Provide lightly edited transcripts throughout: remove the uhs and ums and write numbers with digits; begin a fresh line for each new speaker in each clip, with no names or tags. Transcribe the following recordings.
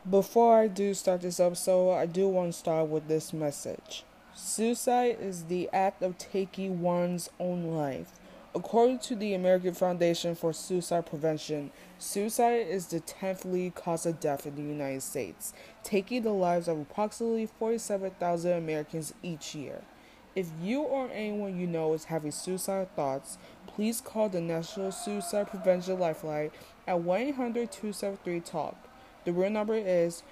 Before I do start this episode, I do want to start with this message. Suicide is the act of taking one's own life. According to the American Foundation for Suicide Prevention, suicide is the 10th leading cause of death in the United States, taking the lives of approximately 47,000 Americans each year. If you or anyone you know is having suicidal thoughts, please call the National Suicide Prevention Lifeline at 1-800-273-TALK. The real number is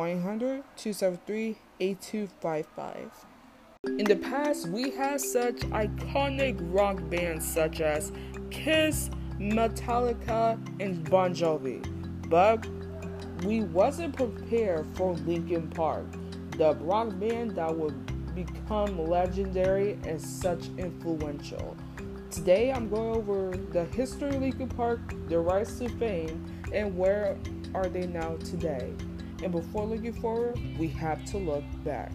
1-800-273-8255. In the past, we had such iconic rock bands such as Kiss, Metallica, and Bon Jovi, but we wasn't prepared for Linkin Park, the rock band that would become legendary and such influential. Today, I'm going over the history of Linkin Park, their rise to fame, and where are they now today. And before looking forward, we have to look back.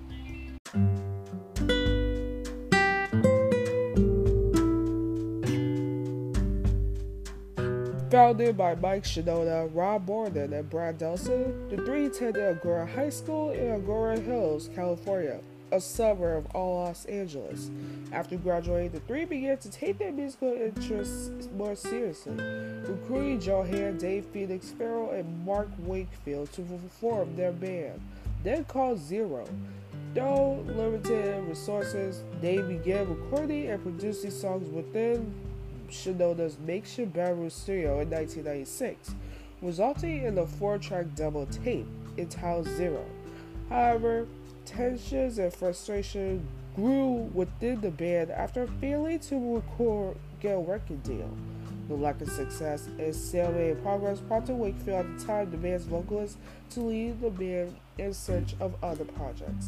Founded by Mike Shinoda, Rob Borden, and Brad Delson, the three attended Agora High School in Agora Hills, California, a suburb of Los Angeles. After graduating, the three began to take their musical interests more seriously, recruiting Johan, Dave Phoenix Farrell, and Mark Wakefield to perform their band, then called Zero. Though limited resources, they began recording and producing songs within Shinoda's makeshift bedroom studio in 1996, resulting in a 4-track demo tape entitled Zero. However, tensions and frustration grew within the band after failing to get a record deal. The lack of success and stalemate in progress prompted Wakefield, at the time the band's vocalist, to leave the band in search of other projects.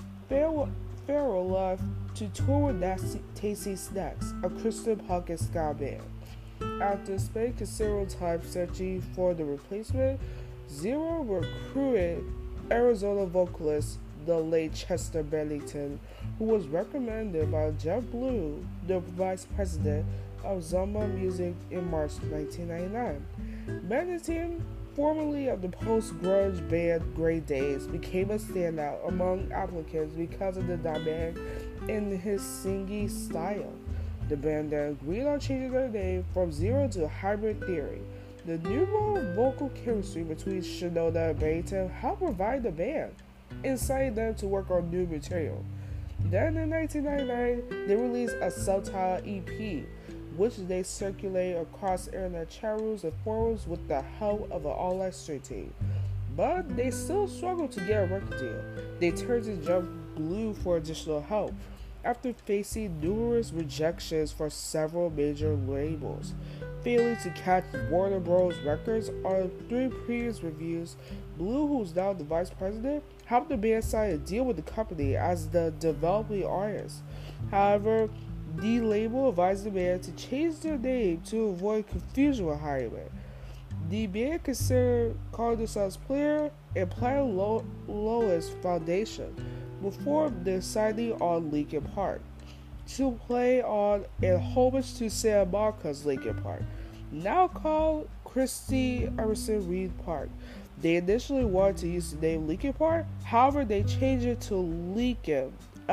Farrell left to tour with Tasty Snacks, a Christian punk and ska band. After spending considerable time searching for the replacement, Zero recruited Arizona vocalist the late Chester Bennington, who was recommended by Jeff Blue, the vice president of Zomba Music, in March 1999. Bennington, formerly of the post-grunge band Grey Days, became a standout among applicants because of the dynamic in his singing style. The band then agreed on changing their name from Zero to Hybrid Theory. The numerous vocal chemistry between Shinoda and Bennington helped revive the band, inciting them to work on new material. Then in 1999, they released a subtitled EP, which they circulated across internet chat rooms and forums with the help of an online street team. But they still struggled to get a record deal. They turned to Jeff Blue for additional help, after facing numerous rejections from several major labels. Failing to catch Warner Bros. Records on 3 previous reviews, Blue, who's now the vice president, helped the band sign a deal with the company as the developing artist. However, the label advised the band to change their name to avoid confusion with Hyman. The band considered calling themselves Player and Planet Lois Foundation before deciding on Linkin Park, to play on and homage to Santa Monica's Linkin Park, now called Christy Emerson Reed Park. They initially wanted to use the name Linkin Park, however they changed it to Linkin,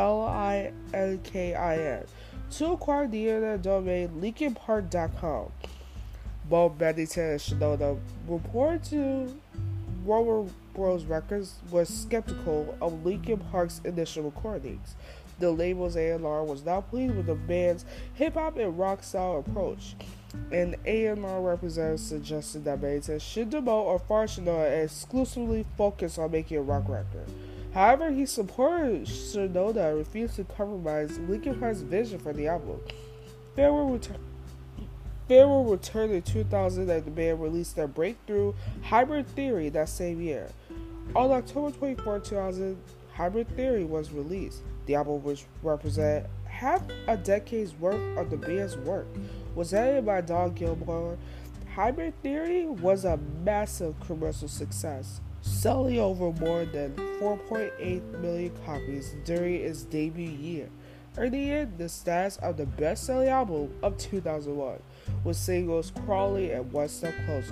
Linkin, to acquire the internet domain LinkinPark.com. Both Bennington and Shinoda reported to Warner Bros. Records was skeptical of Linkin Park's initial recordings. The label's A&R was not pleased with the band's hip-hop and rock style approach. An A&R representative suggested that Bennington should demote or fire Shinoda and exclusively focus on making a rock record. However, he supported Shinoda and refused to compromise Linkin Park's vision for the album. Farrell returned in 2000 and the band released their breakthrough Hybrid Theory that same year. On October 24, 2000, Hybrid Theory was released. The album, which represented half a decade's worth of the band's work, was edited by Don Gilmore. Hybrid Theory was a massive commercial success, selling over more than 4.8 million copies during its debut year, earning it the status of the best-selling album of 2001, with singles Crawling and One Step Closer.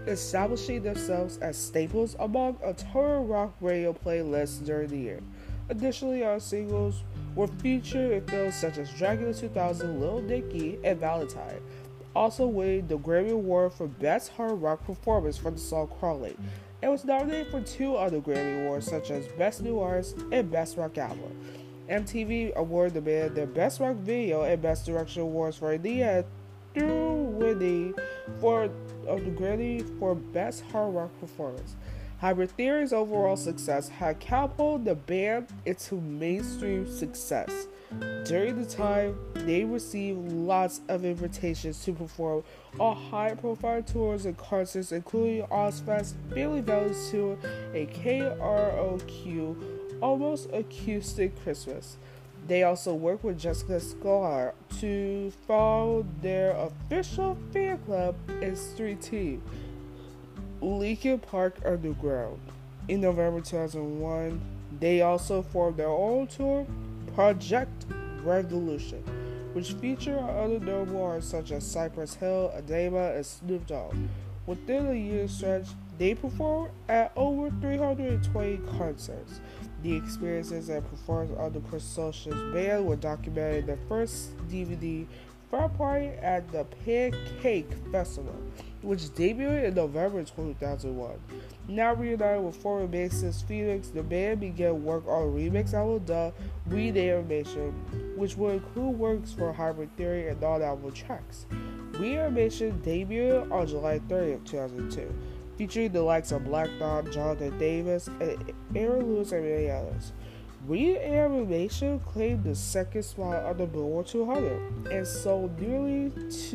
establishing themselves as staples among a total rock radio playlist during the year. Additionally, our singles were featured in films such as Dracula 2000, Lil Dicky, and Valentine, also winning the Grammy Award for Best Hard Rock Performance for the song Crawling, and was nominated for 2 other Grammy Awards such as Best New Artist and Best Rock Album. MTV awarded the band their Best Rock Video and Best Direction Awards for the year through winning the Grammy for Best Hard Rock Performance. Hybrid Theory's overall success had catapulted the band into mainstream success. During the time, they received lots of invitations to perform on high-profile tours and concerts, including Ozfest, Family Values Tour, and KROQ Almost Acoustic Christmas. They also worked with Jessica Scar to found their official fan club and street team, Linkin Park Underground. In November 2001, they also formed their own tour, Project Revolution, which featured other notable artists such as Cypress Hill, Adema, and Snoop Dogg. Within a year stretch, they performed at over 320 concerts. The experiences and performances of the Precious band were documented in the first DVD, Frat Party at the Pancake Festival, which debuted in November 2001. Now reunited with former bassist Phoenix, the band began work on a remix album dubbed Reanimation, which would include works for Hybrid Theory and non-album tracks. Reanimation debuted on July 30th, 2002, featuring the likes of Black Thought, Jonathan Davis, and Aaron Lewis, and many others. Reanimation claimed the second spot on the Billboard 200 and sold nearly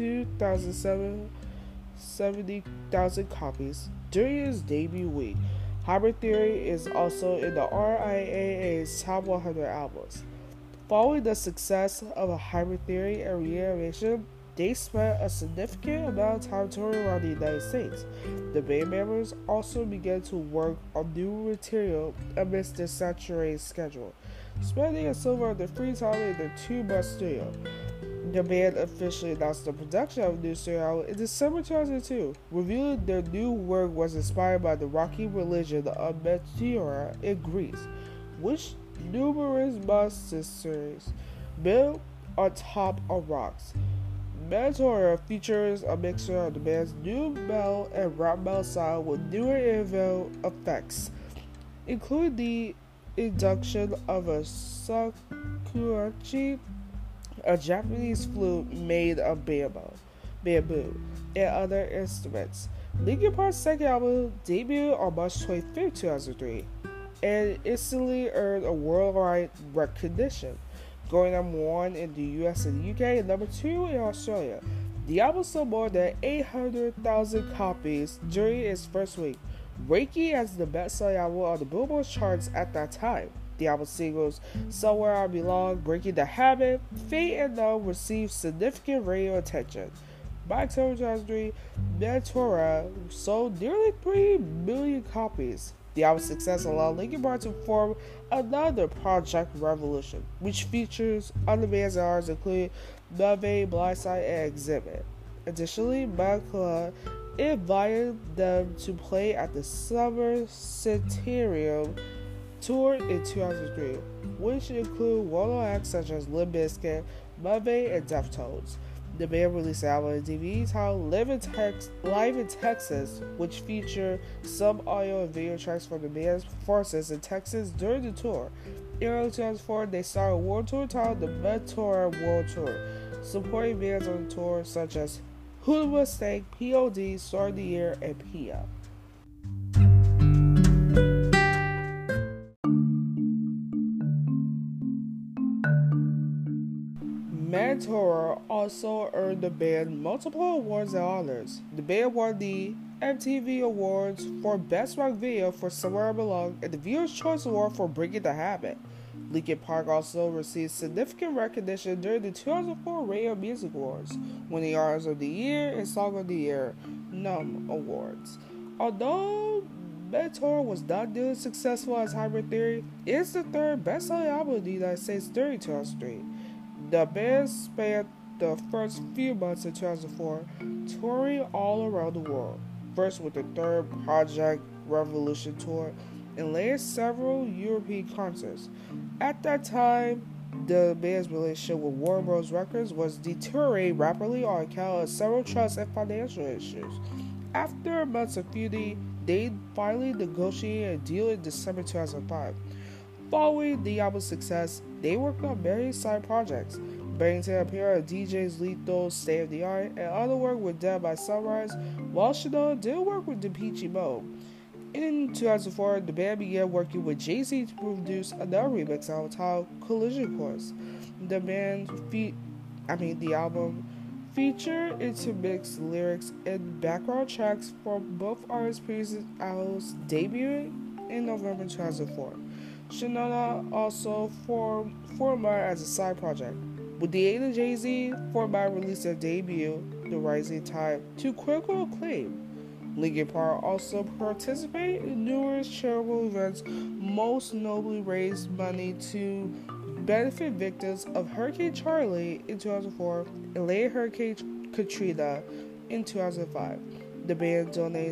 2,070,000 copies during its debut week. Hybrid Theory is also in the RIAA's Top 100 albums. Following the success of a Hybrid Theory and Reanimation, they spent a significant amount of time touring around the United States. The band members also began to work on new material amidst their saturated schedule, spending a silver of their free time in their 2-month studio. The band officially announced the production of a new studio album in December 2002, revealing their new work was inspired by the rocky religion of Meteora in Greece, which numerous monasteries built on top of rocks. Meteora features a mixture of the band's new metal and rock metal style with newer innovative effects, including the induction of a shakuhachi, a Japanese flute made of bamboo, and other instruments. Linkin Park's second album debuted on March 25, 2003, and instantly earned a worldwide recognition, going number 1 in the US and the UK and number 2 in Australia. The album sold more than 800,000 copies during its first week, ranking as the best-selling album on the Billboard charts at that time. The album singles Somewhere I Belong, Breaking the Habit, Fate, and Numb received significant radio attention. By October 2003, Meteora sold nearly 3 million copies. The album's success allowed Linkin Park to form another Project Revolution, which features other bands and artists including Nave, Blindside, and Exhibit. Additionally, Michael invited them to play at the Summer Centenarium Tour in 2003, which included well-known acts such as Limp Bizkit, Nave, and Deftones. The band released an album and DVD titled Live in Texas, which featured some audio and video tracks from the band's performances in Texas during the tour. In early 2004, they started a world tour titled the Meteora World Tour, supporting bands on the tour such as Who the Mustang, POD, Start of the Year, and Pia. Meteora also earned the band multiple awards and honors. The band won the MTV Awards for Best Rock Video for Somewhere I Belong and the Viewer's Choice Award for Breaking the Habit. Linkin Park also received significant recognition during the 2004 Radio Music Awards, winning Artist of the Year and Song of the Year NUM Awards. Although Meteora was not nearly successful as Hybrid Theory, it is the third best-selling album in the United States during 2003. The band spent the first few months of 2004 touring all around the world. first with the third Project Revolution tour, and later several European concerts. At that time, the band's relationship with Warner Bros. Records was deteriorating rapidly on account of several trust and financial issues. After months of feuding, they finally negotiated a deal in December 2005. Following the album's success, they worked on various side projects. Barrington appeared on DJ's Lethal State of the Art and other work with Dead by Sunrise, while Shinoda did work with Depeche Mode. In 2004, the band began working with Jay-Z to produce another remix album titled Collision Course. The album featured intermixed lyrics and background tracks from both artists' previous albums debuting in November 2004. Shinoda also formed Fortnite as a side project. With the aid of Jay-Z, Fortnite released their debut, The Rising Tide, to critical acclaim. Linkin Park also participated in numerous charitable events, most notably raised money to benefit victims of Hurricane Charlie in 2004 and later Hurricane Katrina in 2005. The band donated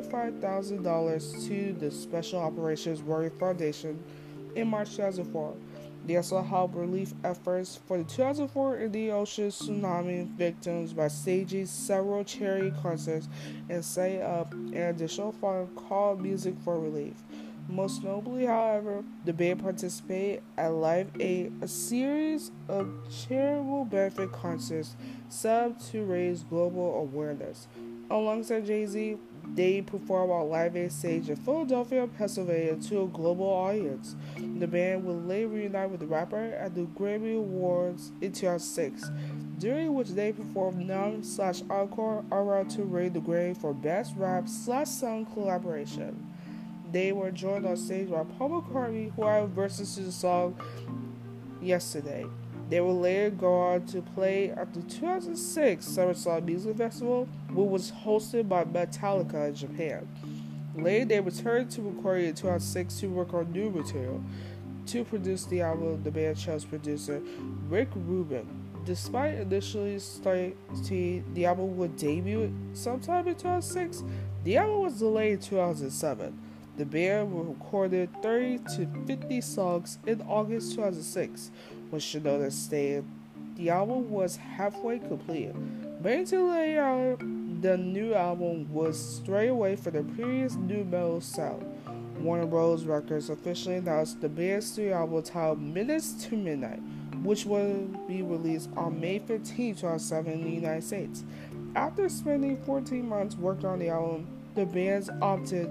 $75,000 to the Special Operations Warrior Foundation in March 2004. They also helped relief efforts for the 2004 Indian Ocean tsunami victims by staging several charity concerts and setting up an additional fund called Music for Relief. Most notably, however, the band participated at Live Aid, a series of charitable benefit concerts set up to raise global awareness. Alongside Jay-Z, they performed on Live Aid stage in Philadelphia, Pennsylvania to a global audience. The band would later reunite with the rapper at the Grammy Awards in 2006, during which they performed Numb/Encore around to win the Grammy for Best Rap/Song Collaboration. They were joined on stage by Paul McCartney, who had verses to the song Yesterday. They would later go on to play at the 2006 Summer Music Festival, which was hosted by Metallica in Japan. Later, they returned to recording in 2006 to work on new material. To produce the album, the band chose producer Rick Rubin. Despite initially stating the album would debut sometime in 2006, the album was delayed in 2007. The band recorded 30 to 50 songs in August 2006, when Shinoda stated the album was halfway complete. Barrington later, the new album was straight away from the previous nu metal sound. Warner Bros. Records officially announced the band's studio album titled Minutes to Midnight, which will be released on May 15, 2007 in the United States. After spending 14 months working on the album, the bands opted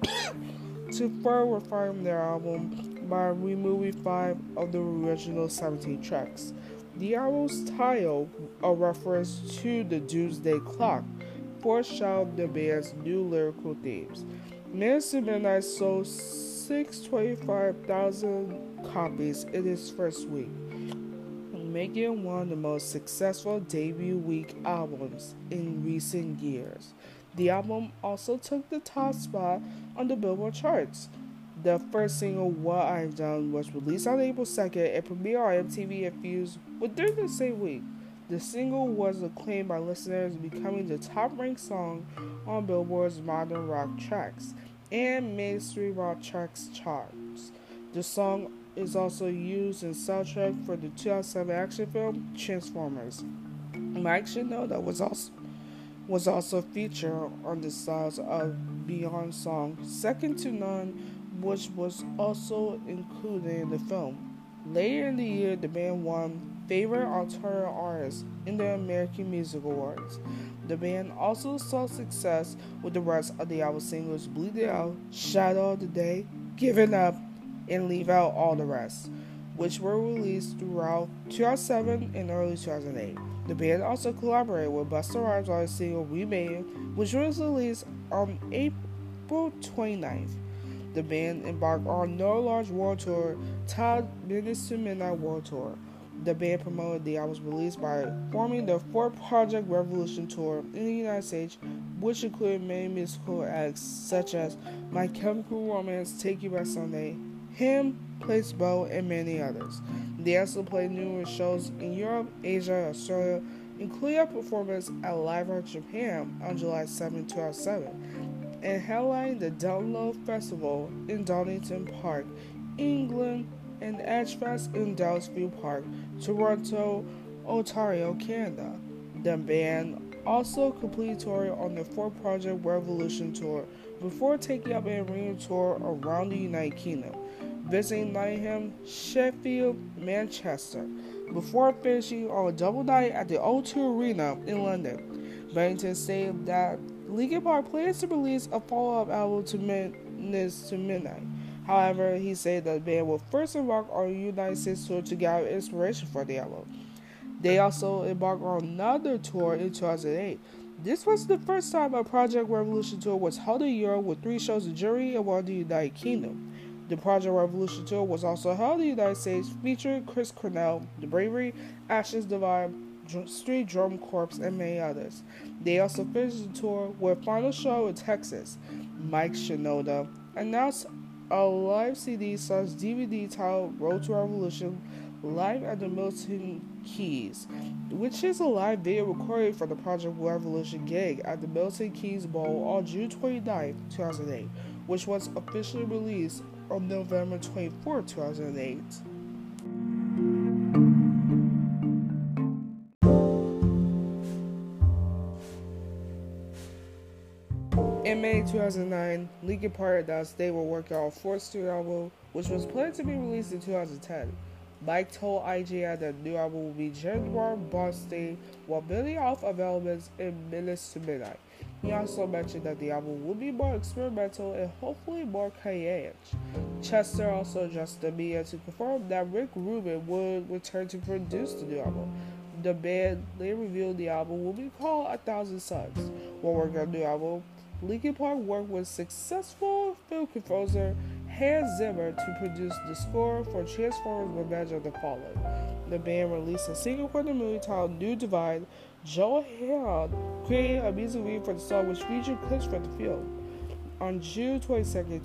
to further refine their album by removing 5 of the original 17 tracks. The album's title, a reference to the Doomsday Clock, foreshadowed the band's new lyrical themes. Minutes to Midnight sold 625,000 copies in its first week, making it one of the most successful debut week albums in recent years. The album also took the top spot on the Billboard charts. The first single, What I've Done, was released on April 2nd and premiered on MTV and Fuse within the same week. The single was acclaimed by listeners, becoming the top-ranked song on Billboard's Modern Rock Tracks and Mainstream Rock Tracks charts. The song is also used in soundtrack for the 2007 action film Transformers. Mike Shinoda was also featured on the Styles of Beyond song Second to None, which was also included in the film. Later in the year, the band won Favorite Alternative Artist in the American Music Awards. The band also saw success with the rest of the album singles Bleed It Out, Shadow of the Day, Giving Up, and Leave Out All the Rest, which were released throughout 2007 and early 2008. The band also collaborated with Busta Rhymes on a single Remade, which was released on April 29th. The band embarked on another large world tour titled Minutes to Midnight World Tour. The band promoted the album's release by forming the Fourth Project Revolution Tour in the United States, which included many musical acts such as My Chemical Romance, Take You Back Sunday, Him, Placebo, and many others. They also played numerous shows in Europe, Asia, and Australia, including a performance at Live Art Japan on July 7, 2007. and headlined the Download Festival in Donington Park, England, and Edgefest in Delsview Park, Toronto, Ontario, Canada. The band also completed tour on the fourth Project Revolution tour before taking up an arena tour around the United Kingdom, visiting Nottingham, Sheffield, Manchester, before finishing on a double night at the O2 Arena in London. Bennington stated that Linkin Park plans to release a follow-up album to Menace to Midnight. However, he said that the band will first embark on a United States tour to gather inspiration for the album. They also embarked on another tour in 2008. This was the first time a Project Revolution tour was held in Europe with 3 shows in Germany and 1 in the United Kingdom. The Project Revolution tour was also held in the United States, featuring Chris Cornell, The Bravery, Ashes Divine, Street Drum Corps, and many others. They also finished the tour with a final show in Texas. Mike Shinoda announced a live CD/DVD titled Road to Revolution live at the Milton Keys, which is a live video recording for the Project Revolution gig at the Milton Keys Bowl on June 29, 2008, which was officially released on November 24, 2008. In May 2009, Linkin Park announced they were working on a fourth studio album, which was planned to be released in 2010. Mike told IGN that the new album will be January Boston, while building off of elements in Menace to Midnight. He also mentioned that the album will be more experimental and hopefully more cutting-edge. Chester also addressed the media to confirm that Rick Rubin would return to produce the new album. The band later revealed the album will be called 1,000 Suns. While working on the new album, Linkin Park worked with successful film composer Hans Zimmer to produce the score for Transformers Revenge of the Fallen. The band released a single for the movie titled New Divide. Joe Hill created a music video for the song which featured clips from the film. On June 22nd,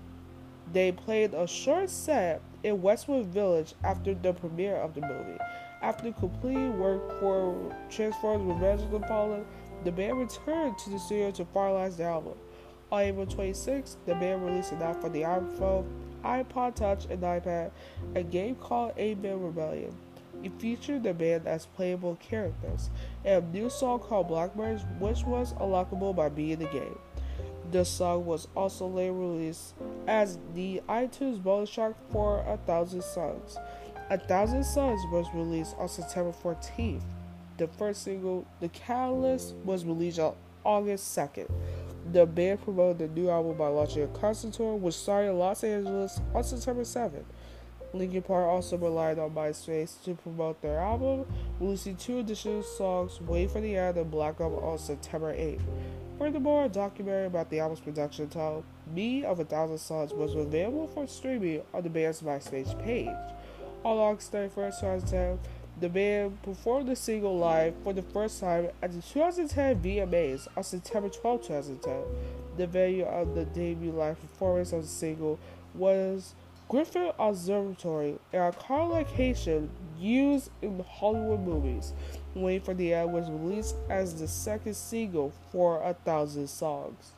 they played a short set in Westwood Village after the premiere of the movie. After completing work for Transformers Revenge of the Fallen, the band returned to the studio to finalize the album. On April 26, the band released an app for the iPhone, iPod Touch, and iPad, a game called 8-Bit Rebellion. It featured the band as playable characters, and a new song called Blackbirds, which was unlockable by beating the game. The song was also later released as the iTunes bonus track for 1,000 Suns. 1,000 Suns was released on September 14th. The first single, The Catalyst, was released on August 2nd. The band promoted the new album by launching a concert tour, which started in Los Angeles on September 7th. Linkin Park also relied on MySpace to promote their album, releasing 2 additional songs, Wait for the End and Black Up, on September 8th. Furthermore, a documentary about the album's production titled Me of 1,000 Suns was available for streaming on the band's MySpace page. On August 31st, 2010, the band performed the single live for the first time at the 2010 VMAs on September 12, 2010. The venue of the debut live performance of the single was Griffith Observatory, an iconic location used in Hollywood movies. Wait for the End was released as the second single for 1,000 songs.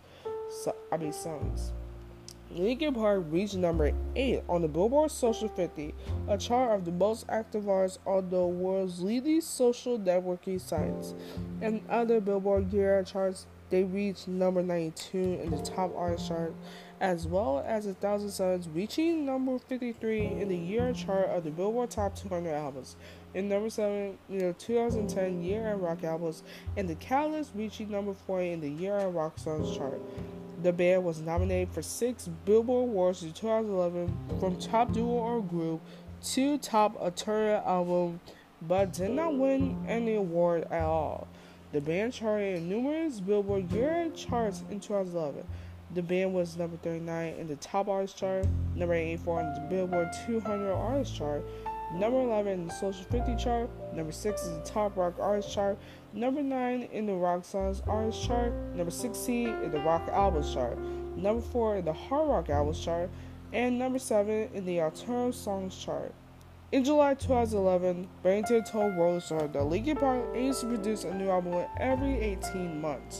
Linkin Park reached number 8 on the Billboard Social 50, a chart of the most active artists on the world's leading social networking sites. In other Billboard year charts, they reached number 92 in the top artist chart, as well as 1,000 Suns reaching number 53 in the year chart of the Billboard Top 200 albums, and number 7 in the 2010 year-end rock albums, and The Catalyst reaching number 40 in the year-end rock songs chart. The band was nominated for 6 Billboard Awards in 2011, from Top Duo or Group to Top Alternative Album, but did not win any award at all. The band charted in numerous Billboard year-end charts in 2011. The band was number 39 in the Top Artist chart, number 84 in the Billboard 200 Artist chart, number 11 in the Social 50 chart, number 6 in the Top Rock Artist chart, number 9 in the Rock Songs Artist chart, number 16 in the Rock Albums chart, number 4 in the Hard Rock Albums chart, and number 7 in the Alternative Songs chart. In July 2011, Bennington told Rolling Stone that Linkin Park aims to produce a new album every 18 months.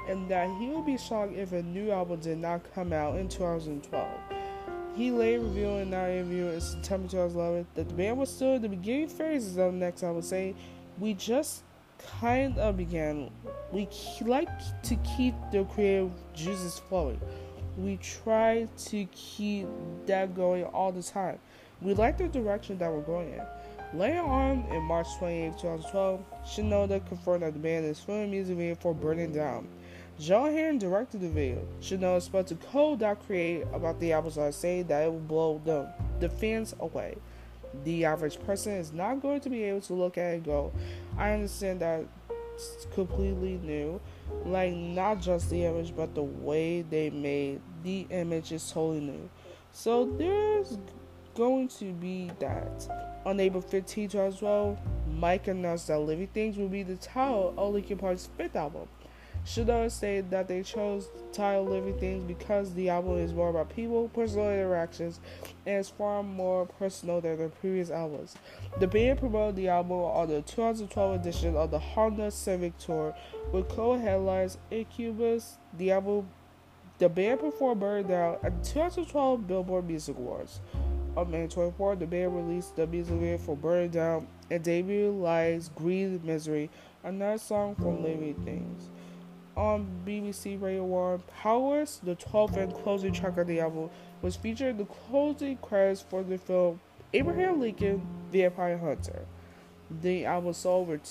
and that he would be shocked if a new album did not come out in 2012. He later revealed in that interview in September 2011 that the band was still in the beginning phases of the next album, saying, "We just kind of began. We like to keep the creative juices flowing. We try to keep that going all the time. We like the direction that we're going in." Later on, in March 28, 2012, Shinoda confirmed that the band is filming a music video for Burning Down. John Hamm directed the video. Shinoda spoke to Code.create about the album's art, saying that it will blow the fans away. The average person is not going to be able to look at it and go, "I understand that it's completely new." Like, not just the image, but the way they made the image is totally new. So there's going to be that. On April 15, 2012, Mike announced that Living Things would be the title of Linkin Park's fifth album. Shinoda stated that they chose the title Living Things because the album is more about people, personal interactions, and is far more personal than their previous albums. The band promoted the album on the 2012 edition of the Honda Civic Tour with co-headlines Incubus. The band performed Burn Down at the 2012 Billboard Music Awards. On May 24th, the band released the music video for Burn Down and debut Lies, Greed, Misery, another song from Living Things. On BBC Radio 1, Powerless, the 12th and closing track of the album, was featured in the closing credits for the film Abraham Lincoln, Vampire Hunter. The album sold over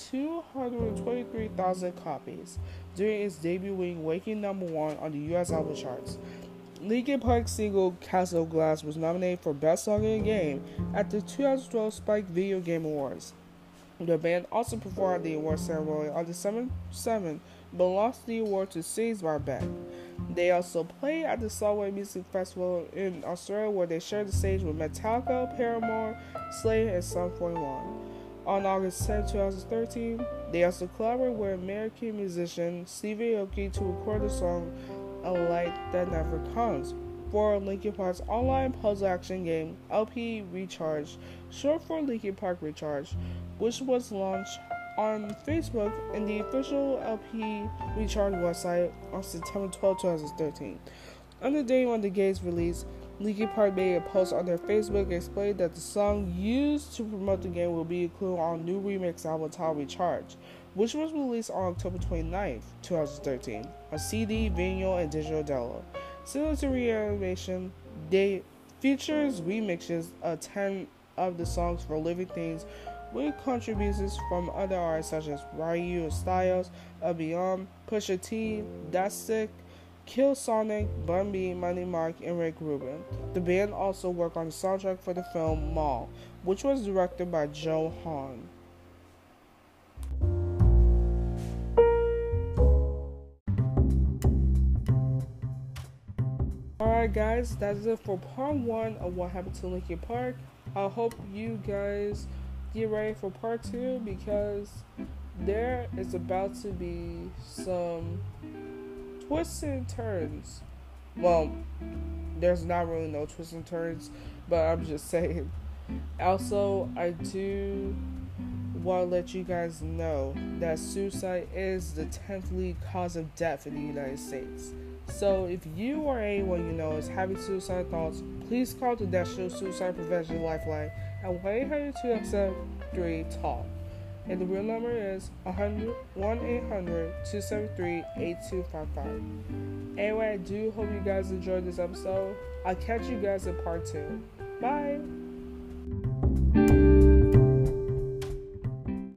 223,000 copies during its debut week, ranking number 1 on the US album charts. Linkin Park's single Castle of Glass was nominated for Best Song in a Game at the 2012 Spike Video Game Awards. The band also performed at the award ceremony on December 7, but lost the award to Saved by Beth. They also played at the Subway Music Festival in Australia, where they shared the stage with Metallica, Paramore, Slayer, and Sum 41. On August 10, 2013, they also collaborated with American musician Stevie Aoki to record the song A Light That Never Comes for Linkin Park's online puzzle action game LP Recharge, short for Linkin Park Recharge, which was launched on Facebook and the official LP Recharge website on September 12, 2013. On the day when the game's release, Linkin Park made a post on their Facebook explaining that the song used to promote the game will be included on a new remix album titled Recharge, which was released on October 29, 2013, on CD, vinyl, and digital download. Similar to Reanimation, they features remixes of 10 of the songs for Living Things with contributions from other artists such as Ryu Styles, Beyond, Pusha T, That's Sick, Kill Sonic, Bun B, Money Mark, and Rick Rubin. The band also worked on the soundtrack for the film Mall, which was directed by Joe Hahn. Alright guys, that's it for part 1 of what happened to Linkin Park. I hope you guys get ready for part 2 because there is about to be some twists and turns. Well, there's not really no twists and turns, but I'm just saying. Also, I do want to let you guys know that suicide is the 10th leading cause of death in the United States. So if you or anyone you know is having suicide thoughts, please call the National Suicide Prevention Lifeline at 1-800-273-TALK. And the real number is 1-800-273-8255. Anyway, I do hope you guys enjoyed this episode. I'll catch you guys in part 2. Bye!